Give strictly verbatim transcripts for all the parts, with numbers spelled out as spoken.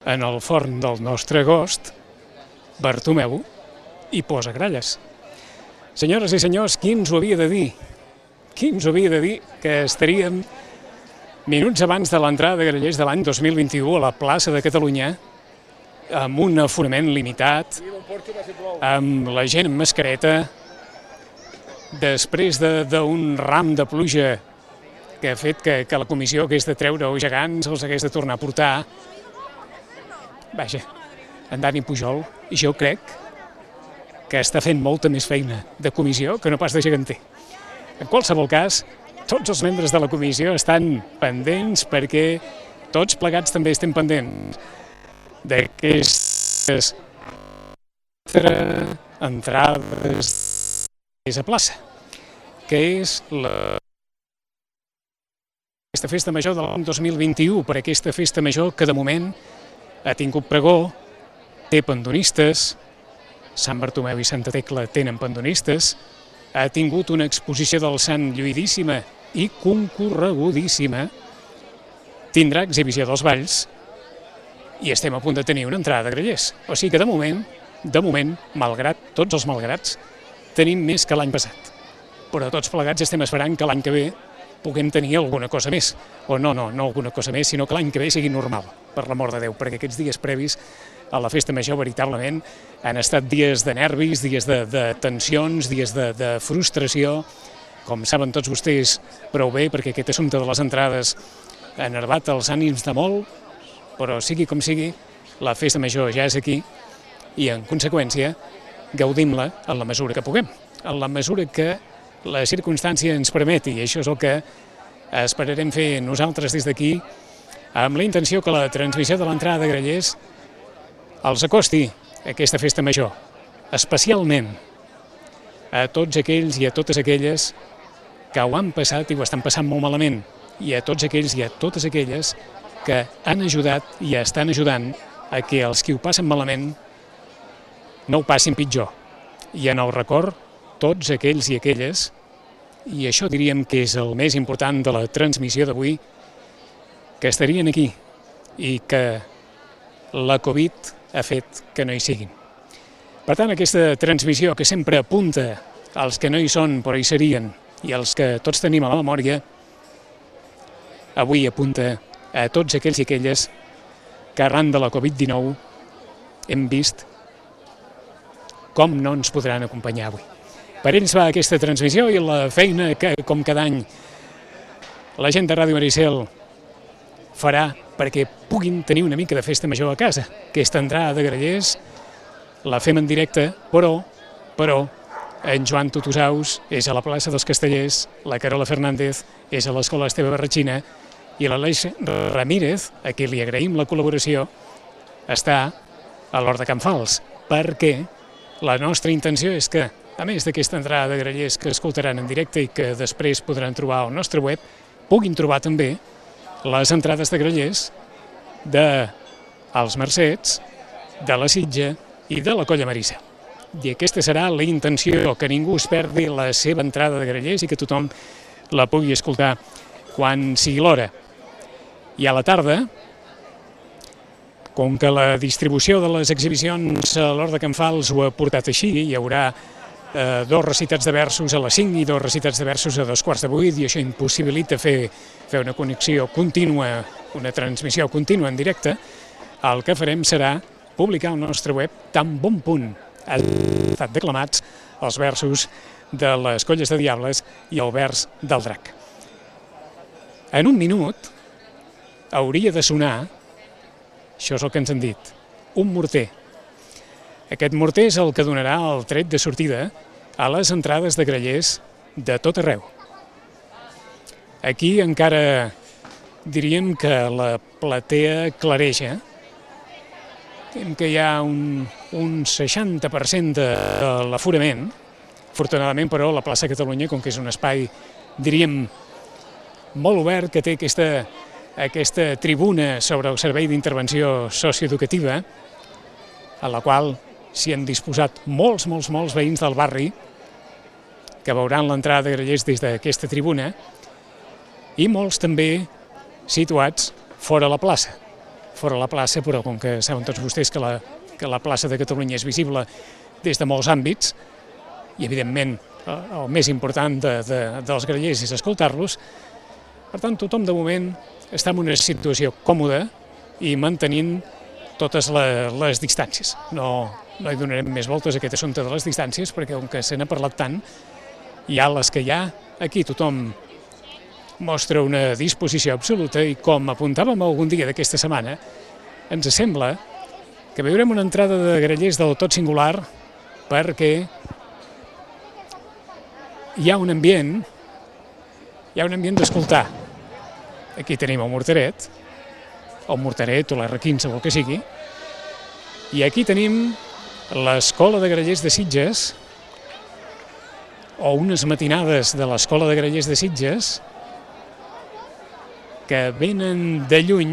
en el forn del nostre agost, Bartomeu hi posa gralles. Senyores i senyors, qui ens ho havia de dir? Qui ens ho havia de dir que estaríem minuts abans de l'entrada de grallers de l'any dos mil vint-i-u a la plaça de Catalunya amb un aforament limitat, amb la gent amb mascareta, després d'un ram de pluja que ha fet que, que la comissió hagués de treure els gegants, els hagués de tornar a portar. Vaja, en Dani Pujol, jo crec que està fent molta més feina de comissió que no pas de geganter. En qualsevol cas, tots els membres de la comissió estan pendents perquè tots plegats també estem pendents d'aquestes entrades a plaça, que és la aquesta festa major de l'any dos mil vint-i-u, per aquesta festa major que de moment ha tingut pregó, té pandonistes, Sant Bartomeu i Santa Tecla tenen pandonistes, ha tingut una exposició del Sant lluïdíssima i concorregudíssima, tindrà exhibició dels balls i estem a punt de tenir una entrada de grallers. O sigui que de moment, de moment, malgrat tots els malgrats, tenim més que l'any passat. Però tots plegats estem esperant que l'any que ve puguem tenir alguna cosa més. O no, no, no alguna cosa més, sinó que l'any que ve sigui normal, per l'amor de Déu, perquè aquests dies previs a la festa major veritablement han estat dies de nervis, dies de, de tensions, dies de, de frustració, com saben tots vostès prou bé, perquè aquest assumpte de les entrades ha enervat els ànims de molt, però sigui com sigui, la festa major ja és aquí i, en conseqüència, gaudim-la en la mesura que puguem, en la mesura que la circumstància ens permeti, i això és el que esperarem fer nosaltres des d'aquí, amb la intenció que la transmissió de l'entrada de grallers els acosti a aquesta festa major, especialment a tots aquells i a totes aquelles que ho han passat i ho estan passant molt malament, i a tots aquells i a totes aquelles que han ajudat i estan ajudant a que els qui ho passen malament no ho passin pitjor. I en el record, tots aquells i aquelles, i això diríem que és el més important de la transmissió d'avui, que estarien aquí i que la Covid ha fet que no hi siguin. Per tant, aquesta transmissió que sempre apunta als que no hi són però hi serien i als que tots tenim a la memòria, avui apunta a tots aquells i aquelles que arran de la Covid dinou hem vist com no ens podran acompanyar avui. Per ells va aquesta transmissió i la feina que, com cada any, la gent de Ràdio Maricel farà perquè puguin tenir una mica de festa major a casa. Aquesta entrada de grallers la fem en directe, però, però, en Joan Tutusaus és a la plaça dels Castellers, la Carola Fernández és a l'Escola Esteve Barratxina i l'Aleix Ramírez, a qui li agraïm la col·laboració, està a l'Hort de Can Fals, perquè la nostra intenció és que, a més d'aquesta entrada de grallers que escoltaran en directe i que després podran trobar al nostre web, puguin trobar també les entrades de grallers dels Mercets, de la Sitja i de la Colla Maricel. I aquesta serà la intenció, que ningú es perdi la seva entrada de grallers i que tothom la pugui escoltar quan sigui l'hora. I a la tarda, com que la distribució de les exhibicions a l'Hort de Can Fals ho ha portat així, hi haurà eh, dos recitats de versos a les cinc i dos recitats de versos a dos quarts de vuit, i això impossibilita fer, fer una connexió contínua, una transmissió contínua en directe, el que farem serà publicar al nostre web tan bon punt han estat declamats els versos de les Colles de Diables i el vers del Drac. En un minut hauria de sonar, això és el que ens han dit, un morter. Aquest morter és el que donarà el tret de sortida a les entrades de grallers de tot arreu. Aquí encara diríem que la platea clareja, que hi ha un, un seixanta per cent de, de l'aforament. Afortunadament, però, la plaça Catalunya, com que és un espai, diríem, molt obert, que té aquesta, aquesta tribuna sobre el servei d'intervenció socioeducativa, a la qual s'hi han disposat molts, molts, molts veïns del barri que veuran l'entrada de grallers des d'aquesta tribuna, i molts també situats fora la plaça, fora la plaça, però com que saben tots vostès que la, que la plaça de Catalunya és visible des de molts àmbits, i evidentment el més important de, de, dels grallers és escoltar-los, per tant tothom de moment està en una situació còmoda i mantenint totes les, les distàncies. No, no hi donarem més voltes a aquest assumpte de les distàncies, perquè com que se n'ha parlat tant, hi ha les que hi ha, aquí tothom mostra una disposició absoluta i com apuntàvem algun dia d'aquesta setmana, ens sembla que veurem una entrada de grallers del tot singular perquè hi ha un ambient, hi ha un ambient d'escoltar. Aquí tenim el Morteret, el Morteret o l'R quinze o el que sigui, i aquí tenim l'Escola de Grallers de Sitges, o unes matinades de l'Escola de Grallers de Sitges, que venen de lluny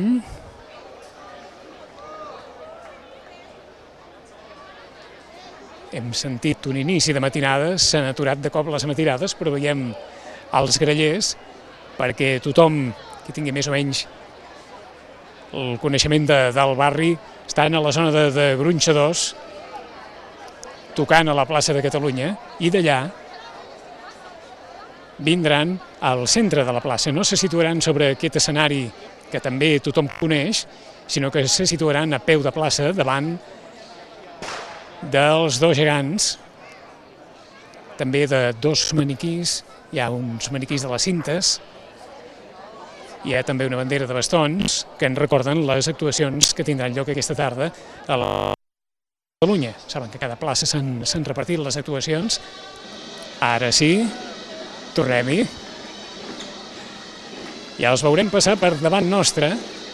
hem sentit un inici de matinades, s'han aturat de cop les matinades, però veiem els grallers perquè tothom que tingui més o menys el coneixement de, del barri estan a la zona de, de gronxadors tocant a la plaça de Catalunya i d'allà vindran al centre de la plaça. No se situaran sobre aquest escenari que també tothom coneix, sinó que se situaran a peu de plaça davant dels dos gegants, també de dos maniquís, hi ha uns maniquís de les cintes, hi ha també una bandera de bastons que ens recorden les actuacions que tindran lloc aquesta tarda a la Catalunya. Saben que a cada plaça s'han repartit les actuacions. Ara sí, tornem-hi. Ja els veurem passar per davant nostre.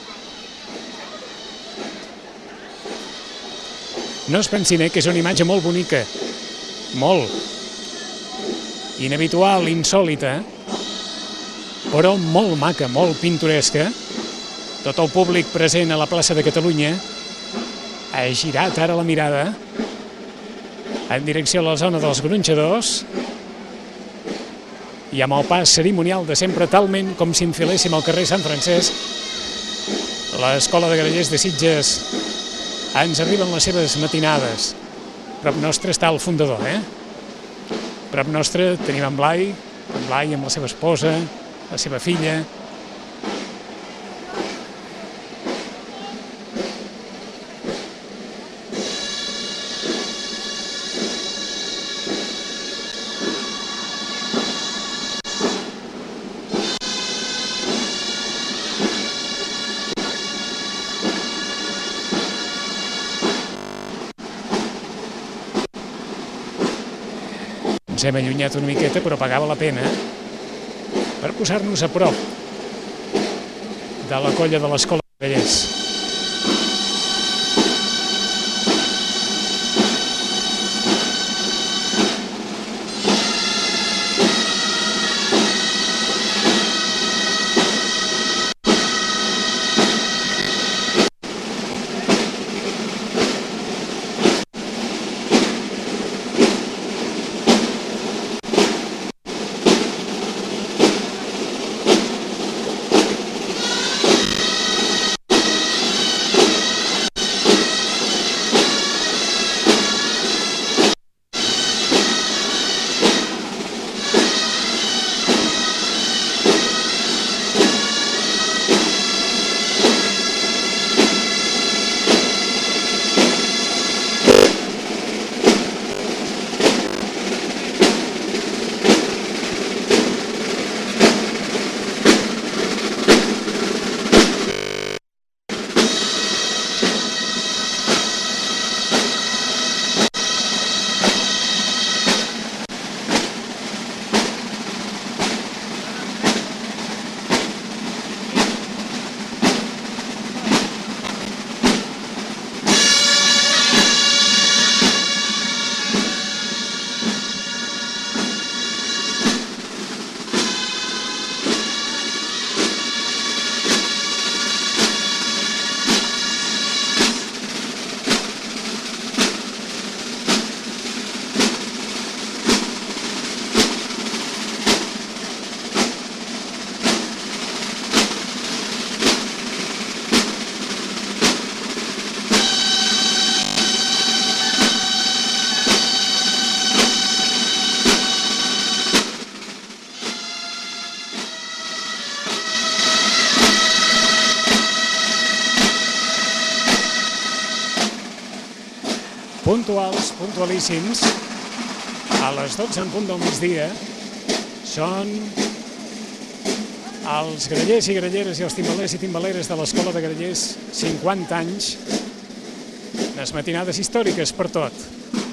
No es pensin, eh, que és una imatge molt bonica, molt inhabitual, insòlita, però molt maca, molt pintoresca. Tot el públic present a la plaça de Catalunya ha girat ara la mirada en direcció a la zona dels gronxadors i amb el pas cerimonial de sempre, talment com si enfiléssim al carrer Sant Francesc. L'Escola de Grallers de Sitges ens arriben les seves matinades. Prop nostre està el fundador, eh? Prop nostre tenim en Blai, en Blai amb la seva esposa, la seva filla. Ens hem allunyat una miqueta, però pagava la pena per posar-nos a prop de la colla de l'Escola de Grallers. puntuals, puntualíssims, a les dotze en punt del migdia, són els grallers i gralleres i els timbalers i timbaleres de l'Escola de Grallers, cinquanta anys, les matinades històriques per tot.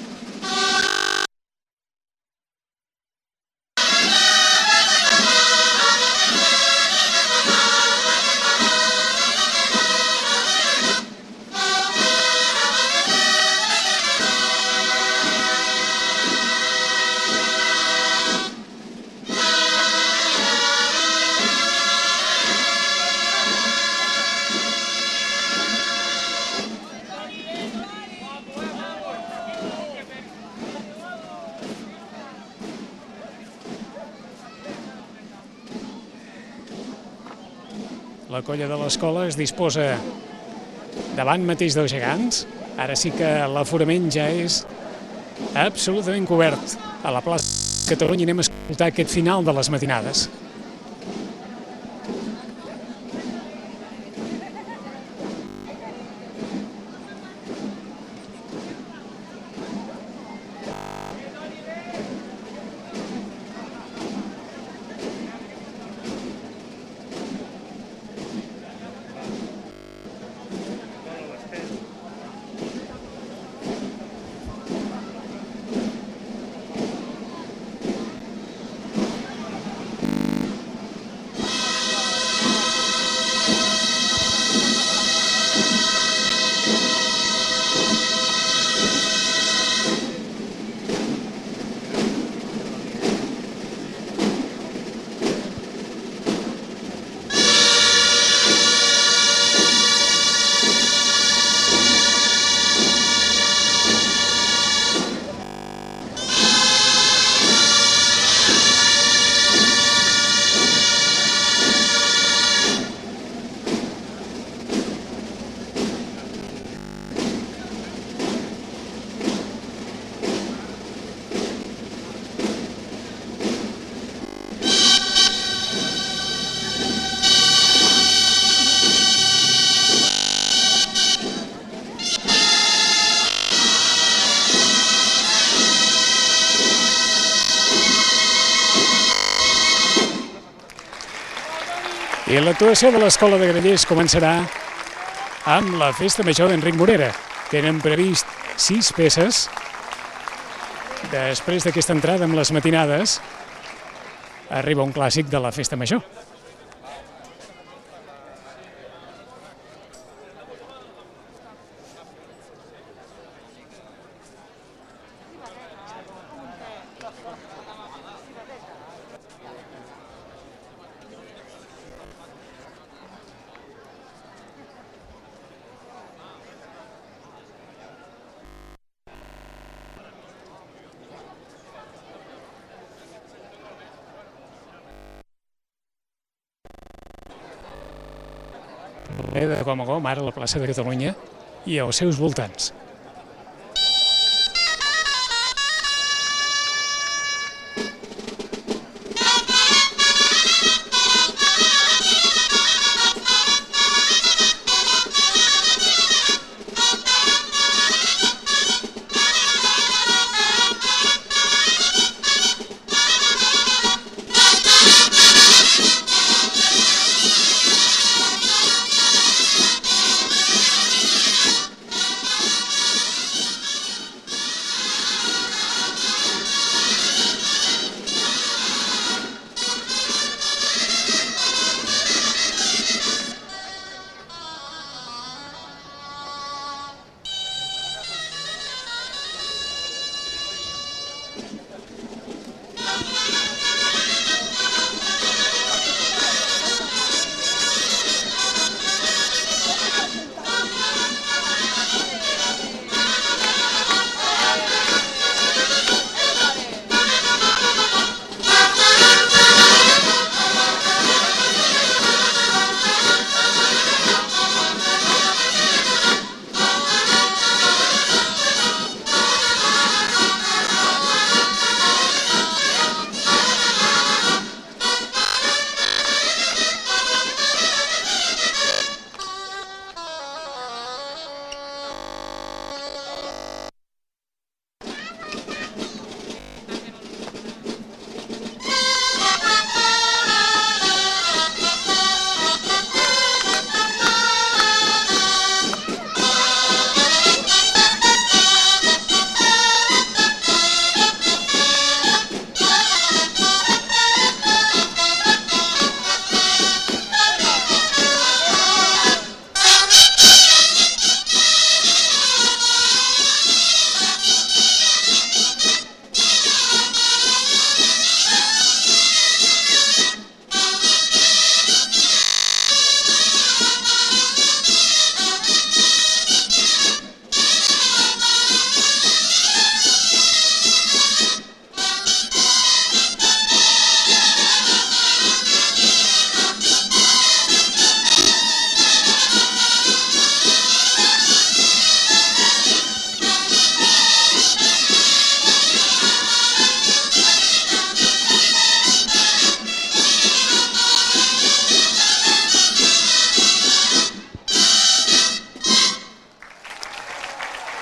La colla de l'escola es disposa davant mateix dels gegants. Ara sí que l'aforament ja és absolutament cobert. A la plaça Catalunya anem a escoltar aquest final de les matinades. I l'actuació de l'Escola de Grallers començarà amb la Festa Major d'Enric Morera. Tenen previst sis peces. Després d'aquesta entrada amb les matinades, arriba un clàssic de la Festa Major. De com a com, ara a la plaça de Catalunya i als seus voltants.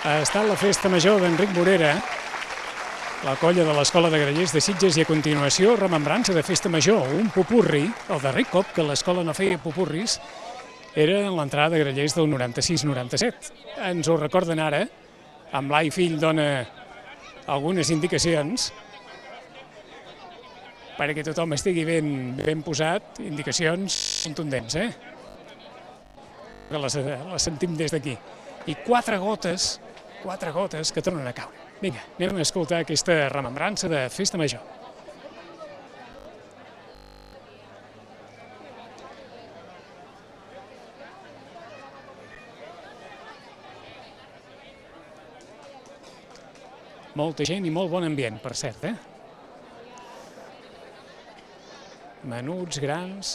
Ha estat la festa major d'Enric Morera, la colla de l'Escola de Grallers de Sitges, i a continuació remembrança de festa major, un popurri. El darrer cop que l'escola no feia popurris era en l'entrada de Grallers del noranta-sis noranta-set. Ens ho recorden ara, amb Blai Fill dona algunes indicacions perquè tothom estigui ben, ben posat, indicacions contundents, eh? Que les, les sentim des d'aquí. I quatre gotes, quatre gotes que tornen a caure. Vinga, anem a escoltar aquesta remembrança de festa major. Molta gent i molt bon ambient, per cert, eh? Menuts, grans.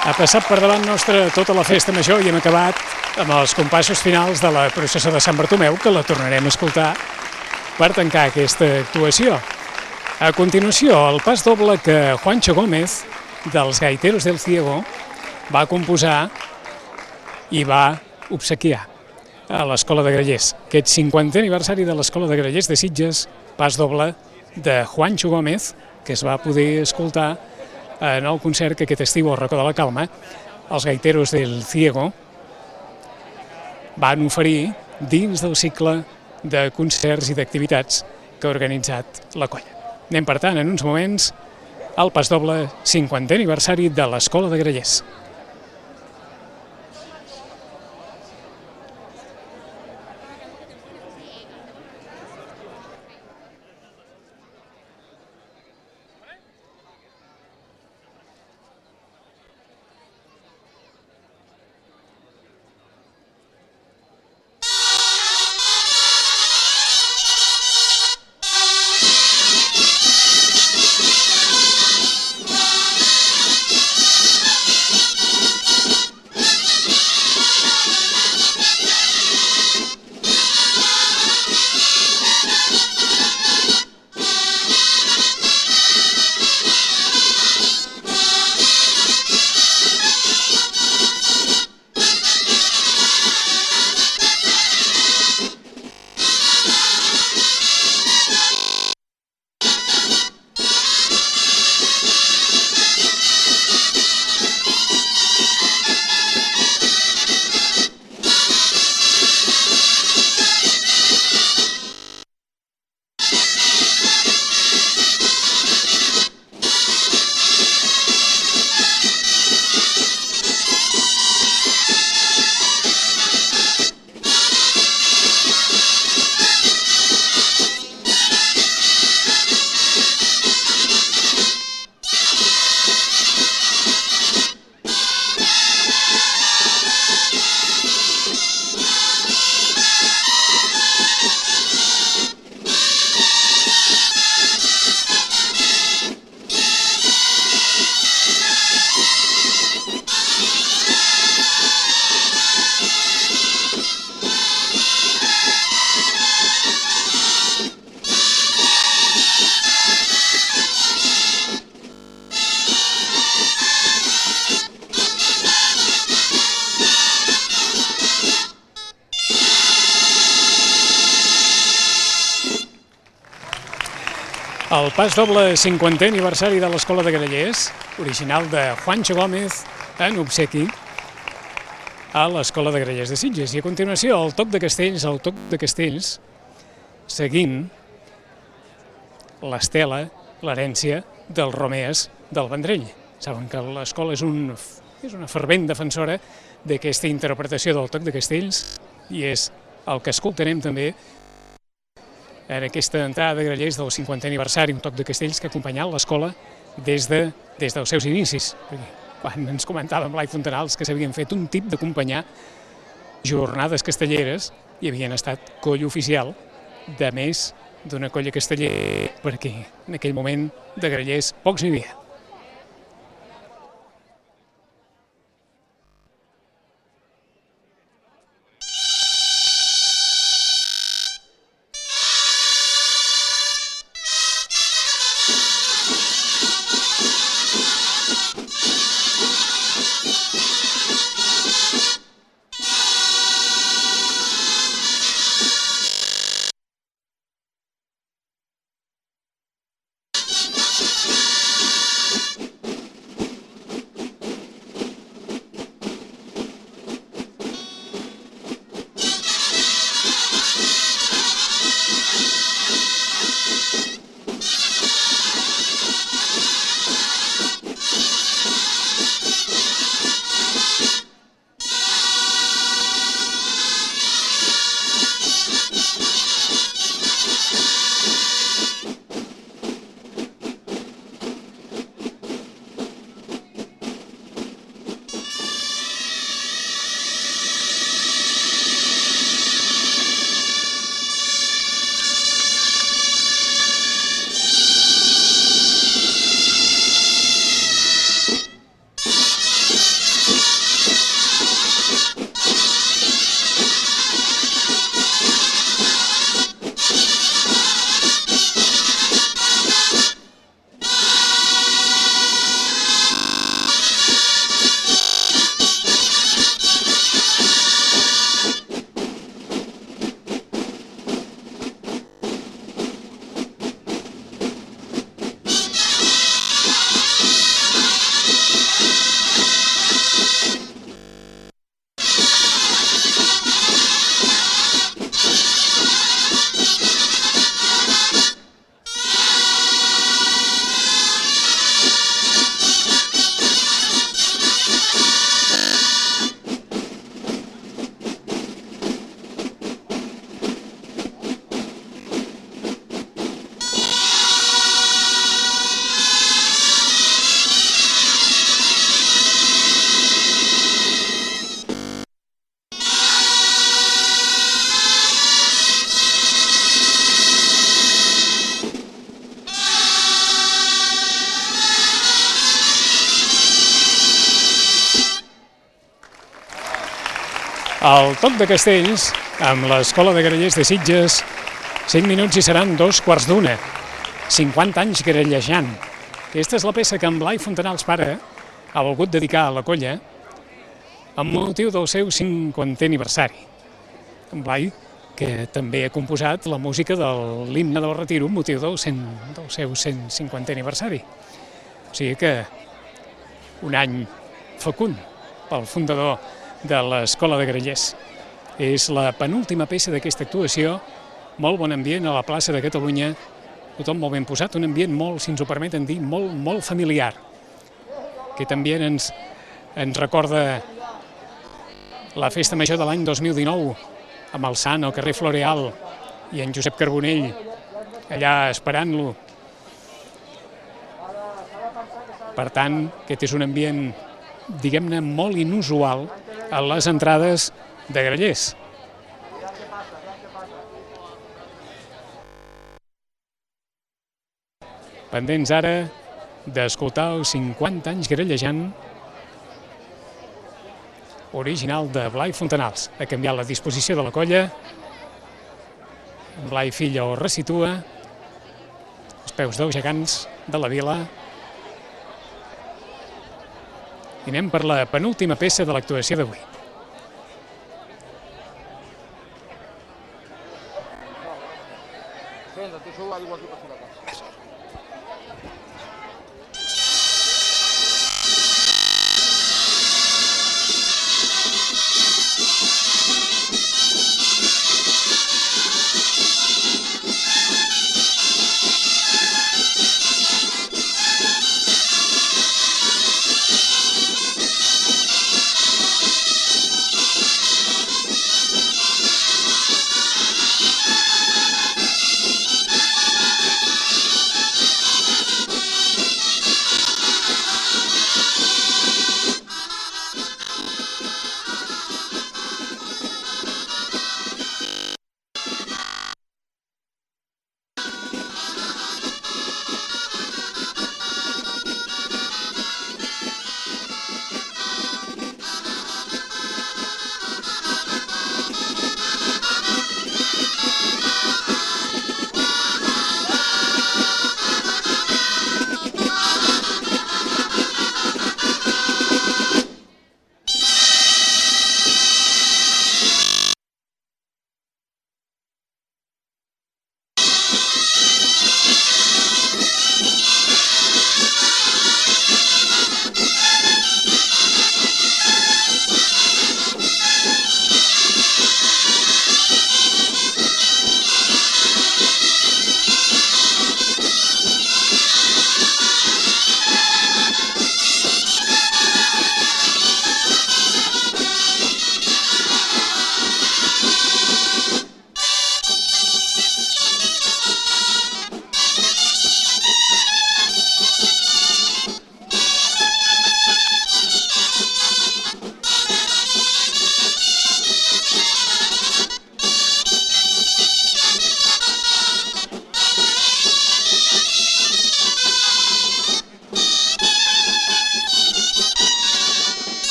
Ha passat per davant nostre tota la festa major i hem acabat amb els compassos finals de la processó de Sant Bartomeu, que la tornarem a escoltar per tancar aquesta actuació. A continuació, el pas doble que Juancho Gómez, dels Gaiteros del Ciego, va composar i va obsequiar a l'Escola de Grallers. Aquest cinquantè aniversari de l'Escola de Grallers de Sitges, pas doble de Juancho Gómez, que es va poder escoltar en el concert que aquest estiu al Racó de la Calma els Gaiteros del Ciego van oferir dins del cicle de concerts i d'activitats que ha organitzat la colla. Anem, per tant, en uns moments al pas doble cinquantè aniversari de l'Escola de Grallers. El pas doble cinquantè aniversari de l'Escola de Grallers, original de Juancho Gómez, en obsequi a l'Escola de Grallers de Sitges. I a continuació, el toc de castells, el toc de castells, seguint l'estela, l'herència dels Romees del Vendrell. Saben que l'escola és, un, és una fervent defensora d'aquesta interpretació del toc de castells i és el que escoltarem també en aquesta entrada de Grallers del cinquantè aniversari, un toc de castells que ha acompanyat l'escola des, de, des dels seus inicis. Quan ens comentàvem l'Ai Fontanals que s'havien fet un tip d'acompanyar jornades castelleres i havien estat coll oficial de més d'una colla castellera, perquè en aquell moment de Grallers pocs n'hi havia. El Toc de Castells, amb l'Escola de Grallers de Sitges, cinc minuts i seran dos quarts d'una. cinquanta anys grallejant. Aquesta és la peça que en Blai Fontanals pare ha volgut dedicar a la colla amb motiu del seu cinquantè aniversari. En Blai, que també ha composat la música de l'himne del Retiro amb motiu del, cent, del seu cent cinquantè aniversari. O sigui que un any fecund pel fundador de l'Escola de Grallers. És la penúltima peça d'aquesta actuació, molt bon ambient a la plaça de Catalunya, tothom molt ben posat, un ambient molt, si ens ho permeten dir, molt, molt familiar. Aquest ambient ens, ens recorda la festa major de l'any dos mil dinou, amb el Sant al carrer Floreal i en Josep Carbonell allà esperant-lo. Per tant, aquest és un ambient, diguem-ne, molt inusual a les entrades de Grallers. Pendents ara d'escoltar els cinquanta anys grallejant original de Blai Fontanals. Ha canviat la disposició de la colla. Blai Filla ho resitua, els peus dels gegants de la vila. I anem per la penúltima peça de l'actuació d'avui.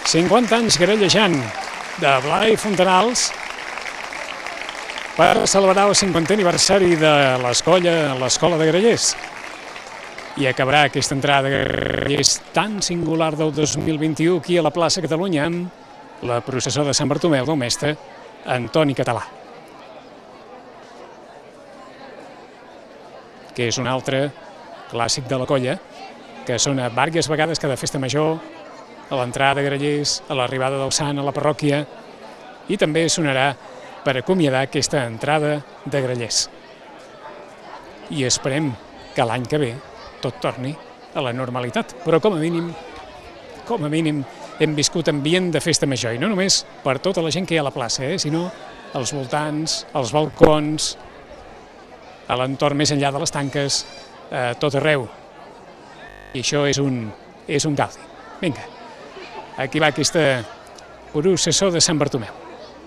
cinquanta anys grallejant de Blai Fontanals per celebrar el cinquantè aniversari de l'escola, l'escola de Grallers. I acabarà aquesta entrada de Grallers tan singular del dos mil vint-i-u aquí a la plaça Catalunya amb la processó de Sant Bartomeu del mestre Antoni Català, que és un altre clàssic de la colla, que sona diverses vegades cada festa major, a l'entrada de Grallers, a l'arribada del sant a la parròquia, i també sonarà per acomiadar aquesta entrada de Grallers. I esperem que l'any que ve tot torni a la normalitat, però com a mínim, com a mínim hem viscut ambient de festa major, i no només per tota la gent que hi ha a la plaça, eh, sinó als voltants, als balcons, a l'entorn més enllà de les tanques, a tot arreu. I això és un, és un gaudi. Vinga, aquí va aquesta processó de Sant Bartomeu.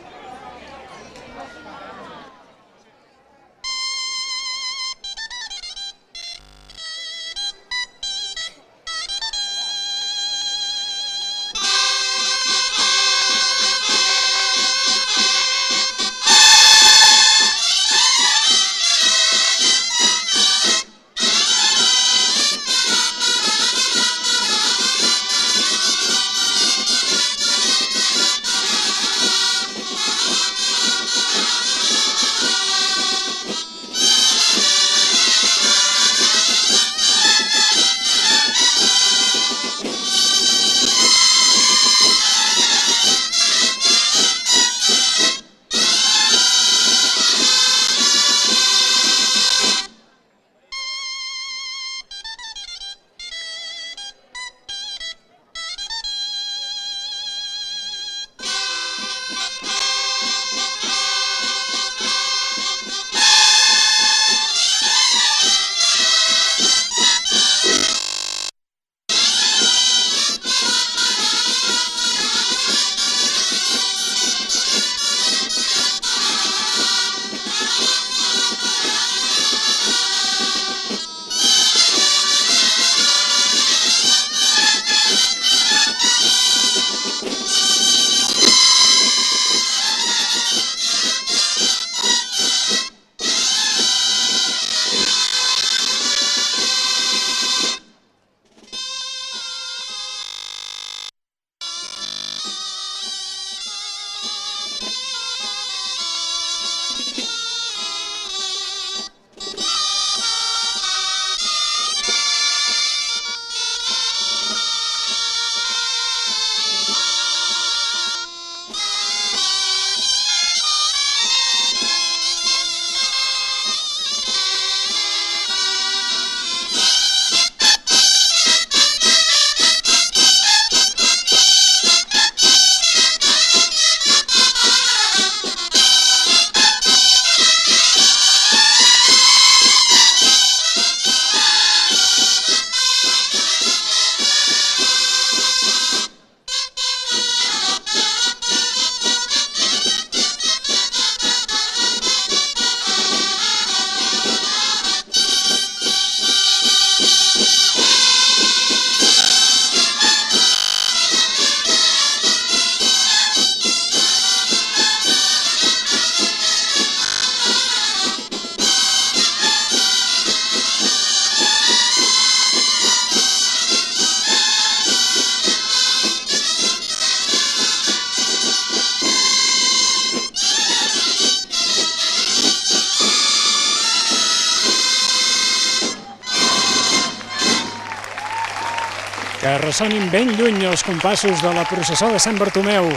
que ressonin ben lluny els compassos de la processó de Sant Bartomeu,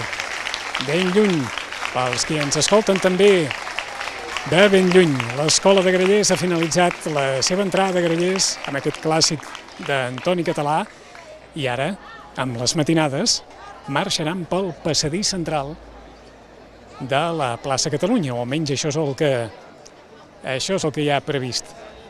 ben lluny, pels qui ens escolten també de ben lluny. L'Escola de Grallers ha finalitzat la seva entrada a Grallers amb aquest clàssic d'Antoni Català i ara, amb les matinades, marxaran pel passadís central de la plaça Catalunya, o almenys això és el que, això és el que hi ha previst.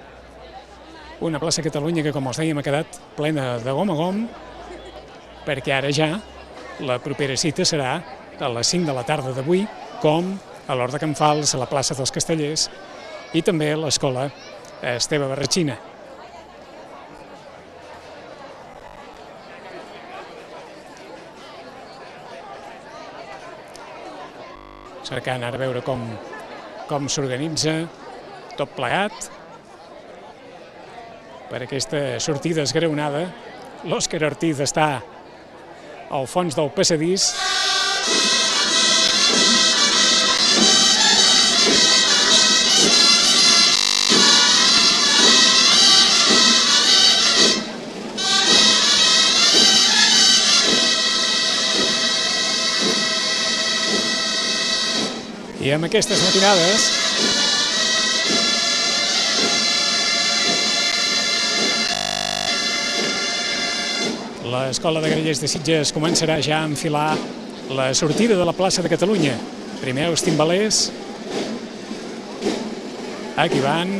Una plaça Catalunya que, com els dèiem, ha quedat plena de gom a gom, perquè ara ja la propera cita serà a les cinc de la tarda d'avui, com a l'Hort de Can Fals, a la plaça dels Castellers i també a l'escola Esteve Barratxina. cercant ara veure com, com s'organitza tot plegat per aquesta sortida esgraonada. L'Òscar Ortiz està al fons del passadís. I amb aquestes matinades l'Escola de Grallers de Sitges començarà ja a enfilar la sortida de la plaça de Catalunya. Primer els timbalers. Aquí van.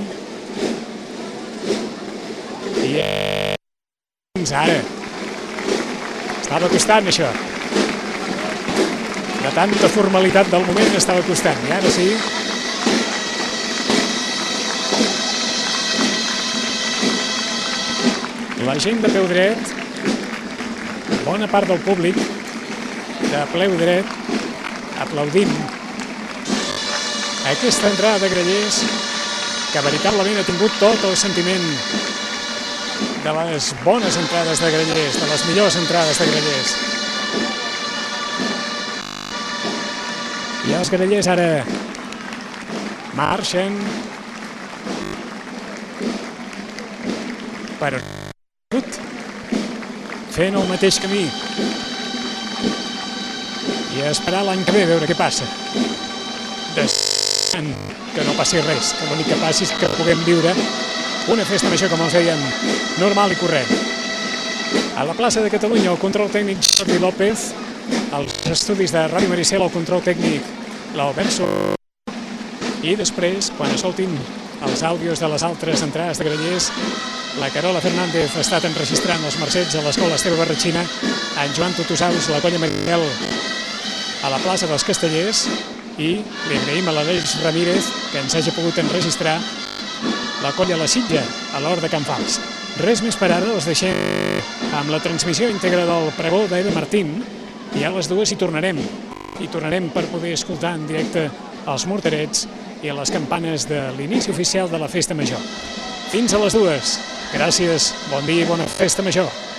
I fins ara. Estava costant això. De tanta formalitat del moment estava costant. I ara sí. La gent de peu dret, bona part del públic de peu dret, aplaudint aquesta entrada de grallers que veritablement ha tingut tot el sentiment de les bones entrades de grallers, de les millors entrades de grallers. I els grallers ara marxen per fent el mateix camí i a esperar l'any que ve a veure què passa. Desitjant que no passi res, que l'únic que passi és que puguem viure una festa major, com els dèiem, normal i corrent. A la plaça de Catalunya, el control tècnic Jordi López, als estudis de Ràdio Maricel, el control tècnic l'Albert Soler, i després, quan escoltin els àudios de les altres entrades de grallers, la Carola Fernández ha estat enregistrant els marcets a l'Escola Esteve Barratxina, en Joan Tutusaus, la colla Maricel a la plaça dels Castellers, i li agraïm a l'Aleix Ramírez que ens hagi pogut enregistrar la colla La Sitja a l'Hort de Can Fals. Res més per ara, els deixem amb la transmissió íntegra del pregó d'Eva Martín, i a les dues hi tornarem. Hi tornarem per poder escoltar en directe els morterets i les campanes de l'inici oficial de la Festa Major. Fins a les dues. Gràcies, bon dia i bona Festa Major.